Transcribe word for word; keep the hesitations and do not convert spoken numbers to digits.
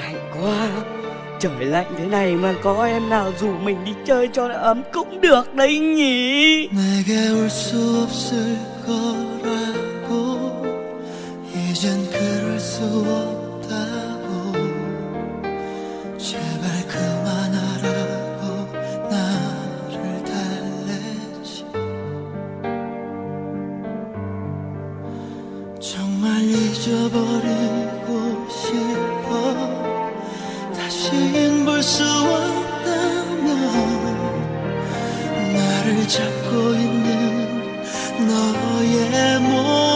lạnh quá. Trời lạnh thế này mà có em nào rủ mình đi chơi cho nó ấm cũng được đấy nhỉ. 내게 올 수 없을 거라고 이젠 그럴 수 없다고 제발 그만하라고 나를 달랬지. 정말 잊어버리고 싶어. 다시는 볼 수 없다면 나를 잡고 있는 너의 몸